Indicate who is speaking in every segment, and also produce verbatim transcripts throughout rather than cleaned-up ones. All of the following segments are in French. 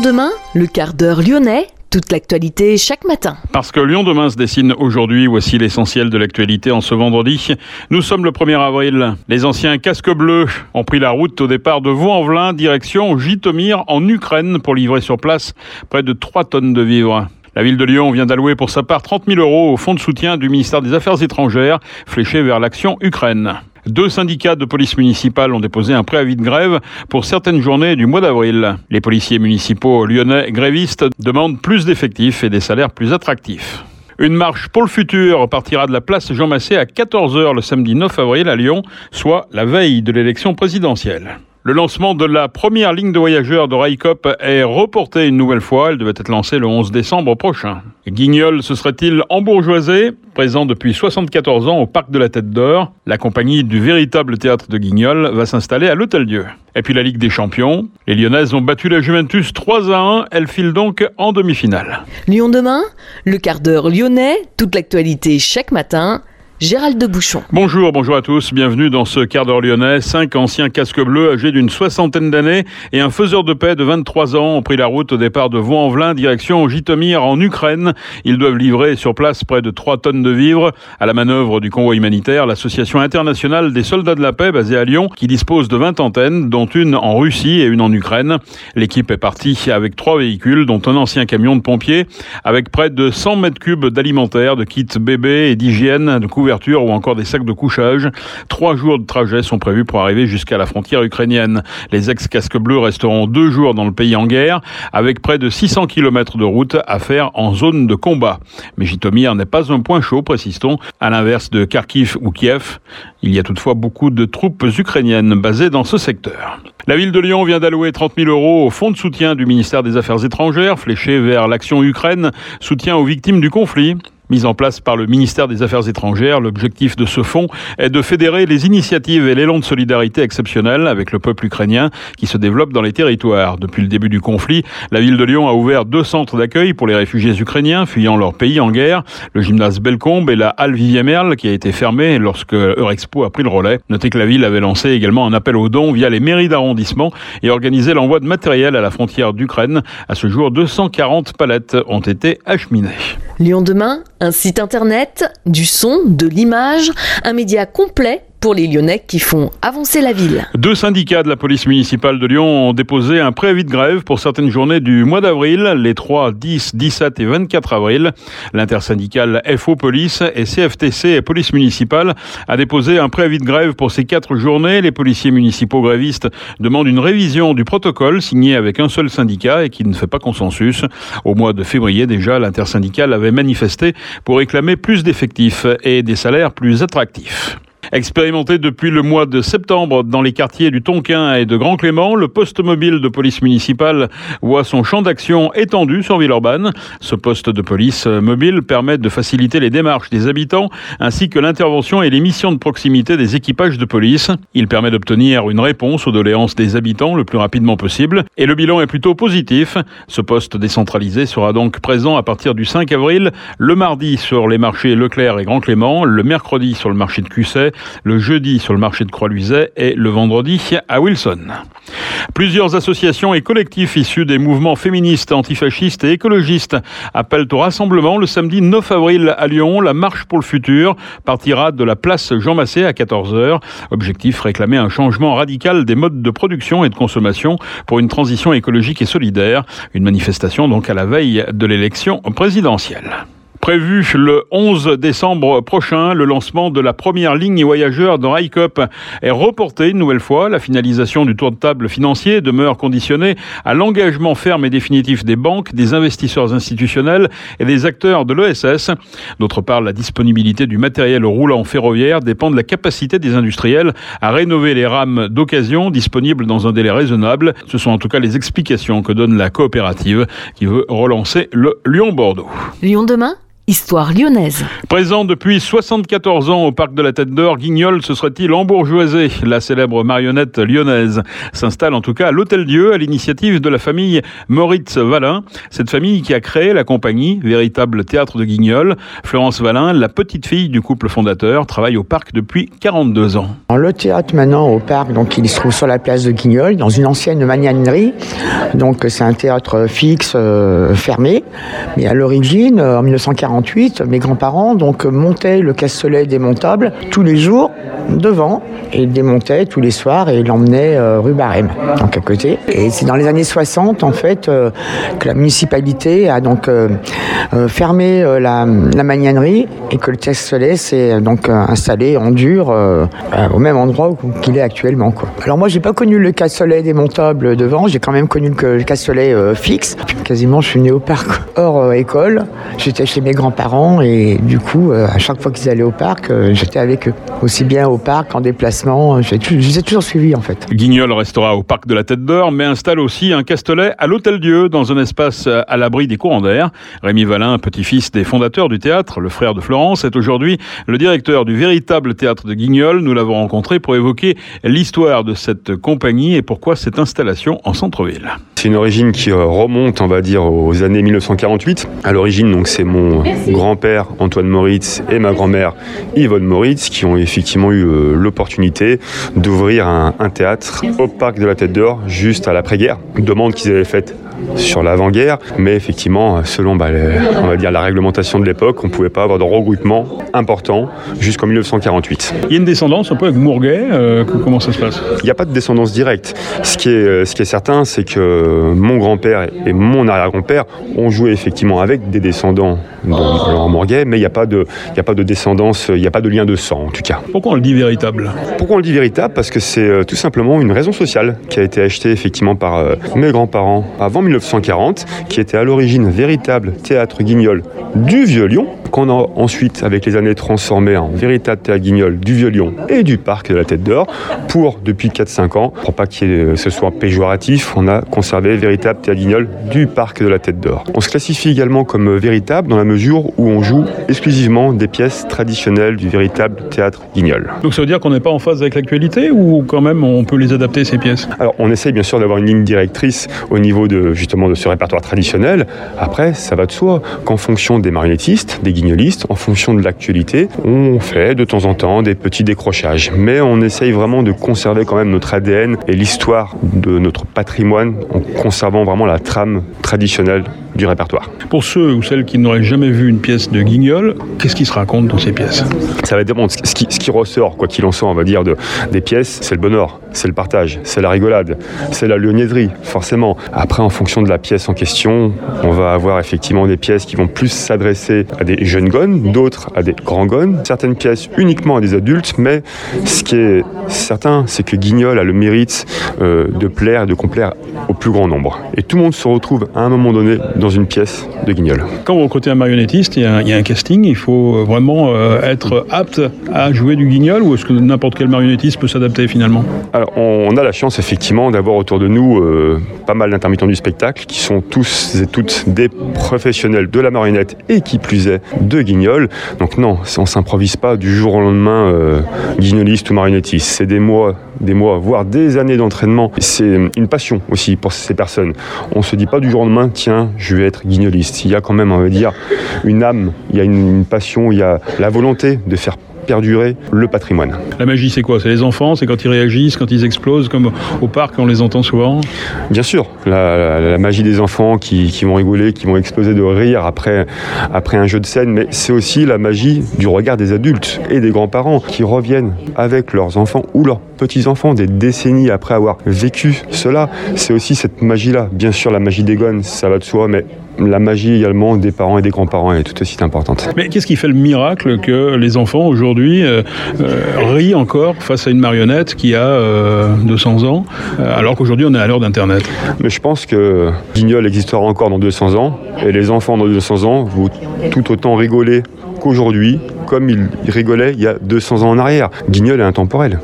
Speaker 1: demain, le quart d'heure lyonnais, toute l'actualité chaque matin.
Speaker 2: Parce que Lyon demain se dessine aujourd'hui, voici l'essentiel de l'actualité en ce vendredi. Nous sommes le premier avril. Les anciens casques bleus ont pris la route au départ de Vaux-en-Velin, direction Jytomyr en Ukraine pour livrer sur place près de trois tonnes de vivres. La ville de Lyon vient d'allouer pour sa part trente mille euros au fonds de soutien du ministère des Affaires étrangères, fléché vers l'action Ukraine. Deux syndicats de police municipale ont déposé un préavis de grève pour certaines journées du mois d'avril. Les policiers municipaux lyonnais grévistes demandent plus d'effectifs et des salaires plus attractifs. Une marche pour le futur partira de la place Jean Massé à quatorze heures le samedi neuf avril à Lyon, soit la veille de l'élection présidentielle. Le lancement de la première ligne de voyageurs de Railcoop est reporté une nouvelle fois. Elle devait être lancée le onze décembre prochain. Guignol se serait-il embourgeoisé ? Présent depuis soixante-quatorze ans au Parc de la Tête d'Or, la compagnie du véritable théâtre de Guignol va s'installer à l'Hôtel-Dieu. Et puis la Ligue des Champions. Les Lyonnaises ont battu la Juventus trois à un. Elles filent donc en demi-finale.
Speaker 1: Lyon demain, le quart d'heure lyonnais, toute l'actualité chaque matin. Gérald de Bouchon.
Speaker 2: Bonjour, bonjour à tous. Bienvenue dans ce quart d'heure lyonnais. Cinq anciens casques bleus âgés d'une soixantaine d'années et un faiseur de paix de vingt-trois ans ont pris la route au départ de Vaux-en-Velin, direction Jytomyr en Ukraine. Ils doivent livrer sur place près de trois tonnes de vivres. À la manœuvre du convoi humanitaire, l'association internationale des soldats de la paix basée à Lyon, qui dispose de vingt antennes, dont une en Russie et une en Ukraine. L'équipe est partie avec trois véhicules, dont un ancien camion de pompiers, avec près de cent mètres cubes d'alimentaire, de kits bébés et d'hygiène, de couvertures ou encore des sacs de couchage. Trois jours de trajet sont prévus pour arriver jusqu'à la frontière ukrainienne. Les ex-casques bleus resteront deux jours dans le pays en guerre, avec près de six cents kilomètres de route à faire en zone de combat. Mais Jytomyr n'est pas un point chaud, précise-t-on, à l'inverse de Kharkiv ou Kiev. Il y a toutefois beaucoup de troupes ukrainiennes basées dans ce secteur. La ville de Lyon vient d'allouer trente mille euros au fonds de soutien du ministère des Affaires étrangères, fléché vers l'action Ukraine, soutien aux victimes du conflit. Mise en place par le ministère des Affaires étrangères, l'objectif de ce fonds est de fédérer les initiatives et l'élan de solidarité exceptionnel avec le peuple ukrainien qui se développe dans les territoires. Depuis le début du conflit, la ville de Lyon a ouvert deux centres d'accueil pour les réfugiés ukrainiens fuyant leur pays en guerre, le gymnase Bellecombe et la halle Vivier-Merle qui a été fermée lorsque Eurexpo a pris le relais. Notez que la ville avait lancé également un appel aux dons via les mairies d'arrondissement et organisé l'envoi de matériel à la frontière d'Ukraine. À ce jour, deux cent quarante palettes ont été acheminées.
Speaker 1: Lyon demain, un site internet, du son, de l'image, un média complet pour les Lyonnais qui font avancer la ville.
Speaker 2: Deux syndicats de la police municipale de Lyon ont déposé un préavis de grève pour certaines journées du mois d'avril, les trois, dix, dix-sept et vingt-quatre avril. L'intersyndicale F O Police et C F T C et Police municipale a déposé un préavis de grève pour ces quatre journées. Les policiers municipaux grévistes demandent une révision du protocole signé avec un seul syndicat et qui ne fait pas consensus. Au mois de février déjà, l'intersyndicale avait manifesté pour réclamer plus d'effectifs et des salaires plus attractifs. Expérimenté depuis le mois de septembre dans les quartiers du Tonquin et de Grand Clément, le poste mobile de police municipale voit son champ d'action étendu sur Villeurbanne. Ce poste de police mobile permet de faciliter les démarches des habitants ainsi que l'intervention et les missions de proximité des équipages de police. Il permet d'obtenir une réponse aux doléances des habitants le plus rapidement possible et le bilan est plutôt positif. Ce poste décentralisé sera donc présent à partir du cinq avril, le mardi sur les marchés Leclerc et Grand Clément, le mercredi sur le marché de Cusset, le jeudi sur le marché de Croix-Luiset et le vendredi à Wilson. Plusieurs associations et collectifs issus des mouvements féministes, antifascistes et écologistes appellent au rassemblement le samedi neuf avril à Lyon. La marche pour le futur partira de la place Jean Massé à quatorze heures. Objectif, réclamer un changement radical des modes de production et de consommation pour une transition écologique et solidaire. Une manifestation donc à la veille de l'élection présidentielle. Prévu le onze décembre prochain, le lancement de la première ligne voyageurs de Railcoop est reporté une nouvelle fois. La finalisation du tour de table financier demeure conditionnée à l'engagement ferme et définitif des banques, des investisseurs institutionnels et des acteurs de l'E S S. D'autre part, la disponibilité du matériel roulant ferroviaire dépend de la capacité des industriels à rénover les rames d'occasion disponibles dans un délai raisonnable. Ce sont en tout cas les explications que donne la coopérative qui veut relancer le Lyon-Bordeaux.
Speaker 1: Lyon demain ? Histoire lyonnaise.
Speaker 2: Présent depuis soixante-quatorze ans au Parc de la Tête d'Or, Guignol se serait-il embourgeoisé? La célèbre marionnette lyonnaise s'installe en tout cas à l'Hôtel-Dieu à l'initiative de la famille Moritz Wallin. Cette famille qui a créé la compagnie, véritable théâtre de Guignol. Florence Wallin, la petite fille du couple fondateur, travaille au Parc depuis quarante-deux ans.
Speaker 3: Le théâtre maintenant au Parc, donc il se trouve sur la place de Guignol, dans une ancienne magnanerie. Donc c'est un théâtre fixe, euh, fermé. Mais à l'origine, en dix-neuf cent quarante-huit, mes grands-parents donc montaient le casse-soleil démontable tous les jours devant et démontaient tous les soirs et l'emmenaient euh, rue Barème, donc à côté. Et c'est dans les années soixante en fait euh, que la municipalité a donc euh, euh, fermé euh, la, la magnanerie et que le casse-soleil s'est donc euh, installé en dur euh, euh, au même endroit où, qu'il est actuellement, quoi. Alors moi j'ai pas connu le casse-soleil démontable devant, j'ai quand même connu le, le casse-soleil euh, fixe. Quasiment je suis né au Parc hors euh, école, j'étais chez mes grands-parents et du coup euh, à chaque fois qu'ils allaient au parc, euh, j'étais avec eux. Aussi bien au parc, en déplacement, je les ai toujours suivis en fait.
Speaker 2: Guignol restera au Parc de la Tête d'Or, mais installe aussi un castelet à l'Hôtel-Dieu, dans un espace à l'abri des courants d'air. Rémi Wallin, petit-fils des fondateurs du théâtre, le frère de Florence, est aujourd'hui le directeur du véritable théâtre de Guignol. Nous l'avons rencontré pour évoquer l'histoire de cette compagnie et pourquoi cette installation en centre-ville.
Speaker 4: C'est une origine qui remonte, on va dire, aux années dix-neuf cent quarante-huit. À l'origine, donc, c'est mon grand-père Antoine Moritz et ma grand-mère Yvonne Moritz qui ont effectivement eu euh, l'opportunité d'ouvrir un, un théâtre au Parc de la Tête d'Or juste à l'après-guerre. Une demande qu'ils avaient faite sur l'avant-guerre, mais effectivement, selon bah, les, on va dire la réglementation de l'époque, on ne pouvait pas avoir de regroupement important jusqu'en dix-neuf cent quarante-huit.
Speaker 2: Il y a une descendance un peu avec Mourguet, euh, comment ça se passe? Il
Speaker 4: n'y a pas de descendance directe. Ce qui est, ce qui est certain, c'est que mon grand-père et mon arrière-grand-père ont joué effectivement avec des descendants en Mourguet, mais il n'y a pas de, il n'y a pas de descendance, il n'y a pas de lien de sang en tout cas.
Speaker 2: Pourquoi on le dit véritable?
Speaker 4: Pourquoi on le dit véritable? Parce que c'est euh, tout simplement une raison sociale qui a été achetée effectivement par euh, mes grands-parents avant dix-neuf cent quarante, qui était à l'origine véritable théâtre Guignol du Vieux-Lyon, qu'on a ensuite avec les années transformé en véritable théâtre Guignol du Vieux-Lyon et du Parc de la Tête d'Or, pour depuis quatre cinq ans, pour pas que ce soit péjoratif, on a conservé véritable théâtre Guignol du Parc de la Tête d'Or. On se classifie également comme véritable dans la mesure où on joue exclusivement des pièces traditionnelles du véritable théâtre Guignol.
Speaker 2: Donc ça veut dire qu'on n'est pas en phase avec l'actualité ou quand même on peut les adapter ces pièces?
Speaker 4: Alors on essaye bien sûr d'avoir une ligne directrice au niveau de justement de ce répertoire traditionnel. Après ça va de soi qu'en fonction des marionnettistes, des guignolistes, en fonction de l'actualité, on fait de temps en temps des petits décrochages. Mais on essaye vraiment de conserver quand même notre A D N et l'histoire de notre patrimoine en conservant vraiment la trame traditionnelle du répertoire.
Speaker 2: Pour ceux ou celles qui n'auraient jamais vu une pièce de Guignol, qu'est-ce qui se raconte dans ces pièces?
Speaker 4: Ça va dépendre. Ce qui, ce qui ressort, quoi qu'il en soit, on va dire, de, des pièces, c'est le bonheur, c'est le partage, c'est la rigolade, c'est la lyonnaiserie, forcément. Après, en fonction de la pièce en question, on va avoir effectivement des pièces qui vont plus s'adresser à des jeunes gones, d'autres à des grands gones, certaines pièces uniquement à des adultes, mais ce qui est certain, c'est que Guignol a le mérite euh, de plaire et de complaire au plus grand nombre. Et tout le monde se retrouve à un moment donné dans une pièce de Guignol.
Speaker 2: Quand vous recrutez un marionnettiste, il y, a, il y a un casting, il faut vraiment euh, être apte à jouer du Guignol, ou est-ce que n'importe quel marionnettiste peut s'adapter finalement?
Speaker 4: Alors, on a la chance effectivement d'avoir autour de nous euh, pas mal d'intermittents du spectacle qui sont tous et toutes des professionnels de la marionnette et qui plus est de Guignol. Donc non, on ne s'improvise pas du jour au lendemain euh, guignoliste ou marionnettiste. C'est des mois, des mois, voire des années d'entraînement. C'est une passion aussi pour ces personnes. On ne se dit pas du jour au lendemain, tiens, je vais être guignoliste. Il y a quand même, on va dire, une âme, il y a une, une passion, il y a la volonté de faire perdurer le patrimoine.
Speaker 2: La magie, c'est quoi? C'est les enfants, c'est quand ils réagissent, quand ils explosent, comme au parc, on les entend souvent?
Speaker 4: Bien sûr, la, la, la magie des enfants qui, qui vont rigoler, qui vont exploser de rire après, après un jeu de scène, mais c'est aussi la magie du regard des adultes et des grands-parents qui reviennent avec leurs enfants ou leurs petits-enfants des décennies après avoir vécu cela. C'est aussi cette magie-là. Bien sûr, la magie des gones, ça va de soi, mais la magie également des parents et des grands-parents est tout aussi importante.
Speaker 2: Mais qu'est-ce qui fait le miracle que les enfants aujourd'hui euh, euh, rient encore face à une marionnette qui a euh, deux cents ans, euh, alors qu'aujourd'hui on est à l'heure d'Internet?
Speaker 4: Mais je pense que Guignol existera encore dans deux cents ans, et les enfants dans deux cents ans vont tout autant rigoler qu'aujourd'hui, comme ils rigolaient il y a deux cents ans en arrière. Guignol est intemporel.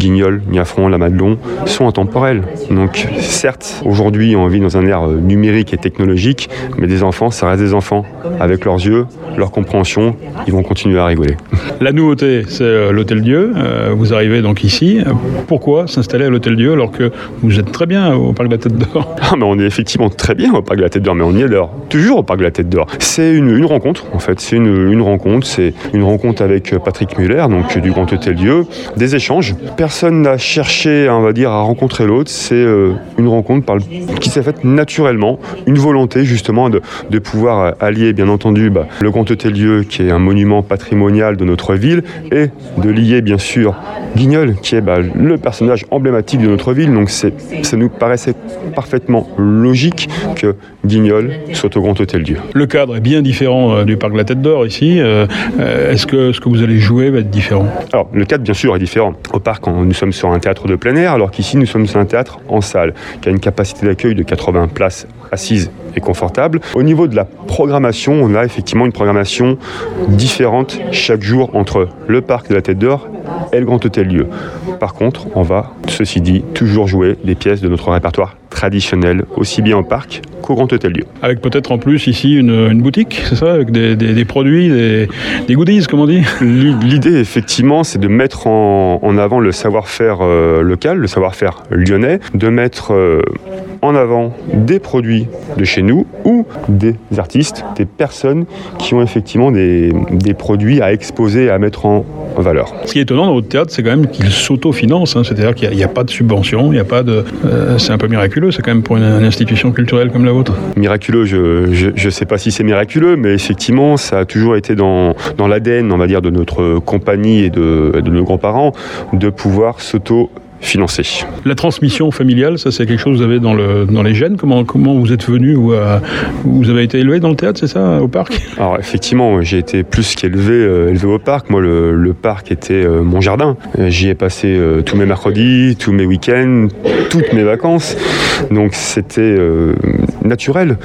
Speaker 4: Guignol, Niafron, la Madelon sont intemporels. Donc certes, aujourd'hui on vit dans un ère numérique et technologique, mais des enfants, ça reste des enfants. Avec leurs yeux, leur compréhension, ils vont continuer à rigoler.
Speaker 2: La nouveauté, c'est l'Hôtel Dieu. Euh, vous arrivez donc ici. Pourquoi s'installer à l'Hôtel Dieu alors que vous êtes très bien au Parc de la Tête d'Or?
Speaker 4: Ah, mais on est effectivement très bien au Parc de la Tête d'Or, mais on y est l'heure. Toujours au Parc de la Tête d'Or. C'est une, une rencontre, en fait. C'est une, une rencontre. C'est une rencontre avec Patrick Muller, donc du Grand Hôtel Dieu. Des échanges. Personne n'a cherché, on va dire, à rencontrer l'autre. C'est euh, une rencontre par le, qui s'est faite naturellement. Une volonté, justement, de, de pouvoir allier, bien entendu, bah, le Grand Hôtel Dieu, qui est un monument patrimonial de notre ville, et de lier, bien sûr, Guignol, qui est bah, le personnage emblématique de notre ville. Donc c'est, ça nous paraissait parfaitement logique que Guignol soit au Grand Hôtel Dieu.
Speaker 2: Le cadre est bien différent euh, du Parc de la Tête d'Or ici. Euh, est-ce que ce que vous allez jouer va être différent?
Speaker 4: Alors, le cadre, bien sûr, est différent. Au parc, on, nous sommes sur un théâtre de plein air, alors qu'ici, nous sommes sur un théâtre en salle, qui a une capacité d'accueil de quatre-vingts places assises et confortables. Au niveau de la programmation, on a effectivement une programmation différente chaque jour entre le Parc de la Tête d'Or et le Grand Hôtel Dieu. Par contre, on va, ceci dit, toujours jouer des pièces de notre répertoire traditionnel, aussi bien au parc qu'au Grand Hôtel Dieu.
Speaker 2: Avec peut-être en plus ici une, une boutique, c'est ça, avec des, des, des produits, des, des goodies, comme on dit.
Speaker 4: L'idée, effectivement, c'est de mettre en, en avant le savoir-faire euh, local, le savoir-faire lyonnais, de mettre euh, en avant des produits de chez nous ou des artistes, des personnes qui ont effectivement des, des produits à exposer, à mettre en valeur.
Speaker 2: Ce qui est étonnant dans votre théâtre, c'est quand même qu'il s'autofinance, hein, c'est-à-dire qu'il n'y a, a pas de subvention, il n'y a pas de, euh, c'est un peu miraculeux, c'est quand même pour une, une institution culturelle comme la vôtre.
Speaker 4: Miraculeux, je ne sais pas si c'est miraculeux, mais effectivement, ça a toujours été dans, dans l'A D N, on va dire, de notre compagnie et de, de nos grands-parents, de pouvoir s'auto financer.
Speaker 2: La transmission familiale, ça c'est quelque chose que vous avez dans, le, dans les gènes. Comment, comment vous êtes venu ou euh, vous avez été élevé dans le théâtre, c'est ça, au parc?
Speaker 4: Alors effectivement, j'ai été plus qu'élevé euh, élevé au parc. Moi, le, le parc était euh, mon jardin. J'y ai passé euh, tous mes mercredis, tous mes week-ends, toutes mes vacances. Donc c'était euh, naturel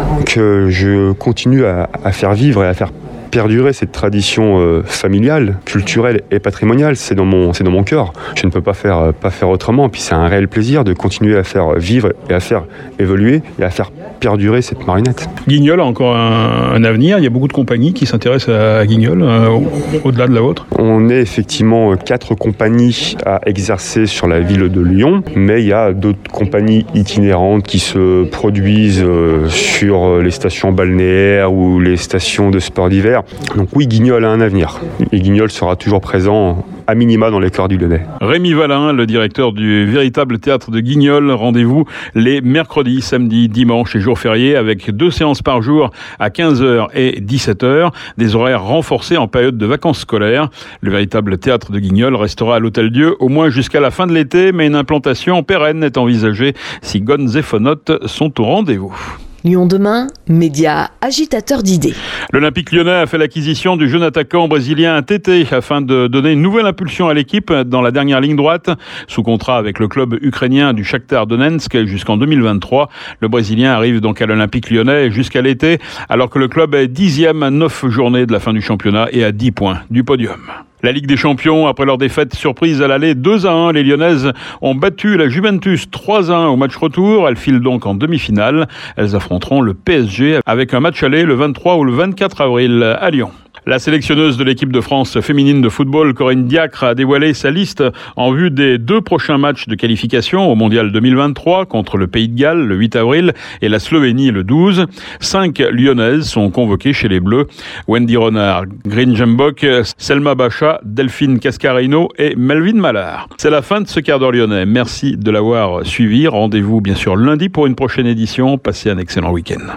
Speaker 4: que je continue à, à faire vivre et à faire perdurer cette tradition euh, familiale, culturelle et patrimoniale. C'est dans mon, c'est dans mon cœur. Je ne peux pas faire, euh, pas faire autrement. Puis c'est un réel plaisir de continuer à faire vivre et à faire évoluer et à faire perdurer cette marionnette.
Speaker 2: Guignol a encore un, un avenir. Il y a beaucoup de compagnies qui s'intéressent à, à Guignol, euh, au, au-delà de la vôtre.
Speaker 4: On est effectivement quatre compagnies à exercer sur la ville de Lyon, mais il y a d'autres compagnies itinérantes qui se produisent euh, sur les stations balnéaires ou les stations de sport d'hiver. Donc oui, Guignol a un avenir. Et Guignol sera toujours présent à minima dans les cœurs du Lyonnais.
Speaker 2: Rémi Valin, le directeur du véritable théâtre de Guignol. Rendez-vous les mercredis, samedis, dimanches et jours fériés avec deux séances par jour à quinze heures et dix-sept heures. Des horaires renforcés en période de vacances scolaires. Le véritable théâtre de Guignol restera à l'Hôtel Dieu au moins jusqu'à la fin de l'été, mais une implantation pérenne est envisagée si Gonz et Fonote sont au rendez-vous.
Speaker 1: Lyon demain, média agitateur d'idées.
Speaker 2: L'Olympique lyonnais a fait l'acquisition du jeune attaquant brésilien Tété afin de donner une nouvelle impulsion à l'équipe dans la dernière ligne droite. Sous contrat avec le club ukrainien du Shakhtar Donetsk jusqu'en deux mille vingt-trois, le Brésilien arrive donc à l'Olympique lyonnais jusqu'à l'été, alors que le club est dixième à neuf journées de la fin du championnat et à dix points du podium. La Ligue des Champions, après leur défaite surprise à l'aller deux à un, les Lyonnaises ont battu la Juventus trois à un au match retour. Elles filent donc en demi-finale. Elles affronteront le P S G avec un match aller le vingt-trois ou le vingt-quatre avril à Lyon. La sélectionneuse de l'équipe de France féminine de football, Corinne Diacre, a dévoilé sa liste en vue des deux prochains matchs de qualification au Mondial deux mille vingt-trois contre le Pays de Galles le huit avril et la Slovénie le douze. Cinq Lyonnaises sont convoquées chez les Bleus. Wendy Renard, Green Jembok, Selma Bacha, Delphine Cascarino et Melvin Mallard. C'est la fin de ce quart d'heure lyonnais. Merci de l'avoir suivi. Rendez-vous bien sûr lundi pour une prochaine édition. Passez un excellent week-end.